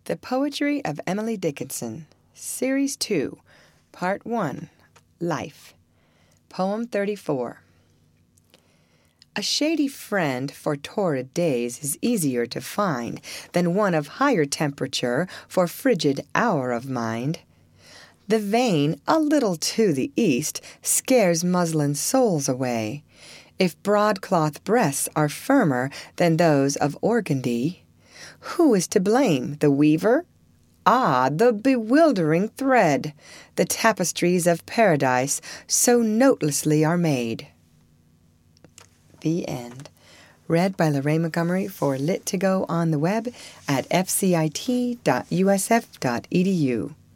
The Poetry of Emily Dickinson, Series 2, Part 1, Life. Poem 34. A shady friend for torrid days is easier to find than one of higher temperature for frigid hour of mind. The vein, a little to the east, scares muslin souls away, if broadcloth breasts are firmer than those of organdie. Who is to blame, the weaver? Ah, the bewildering thread! The tapestries of paradise so notelessly are made. The end. Read by Lorraine Montgomery for Lit2Go on the web at fcit.usf.edu.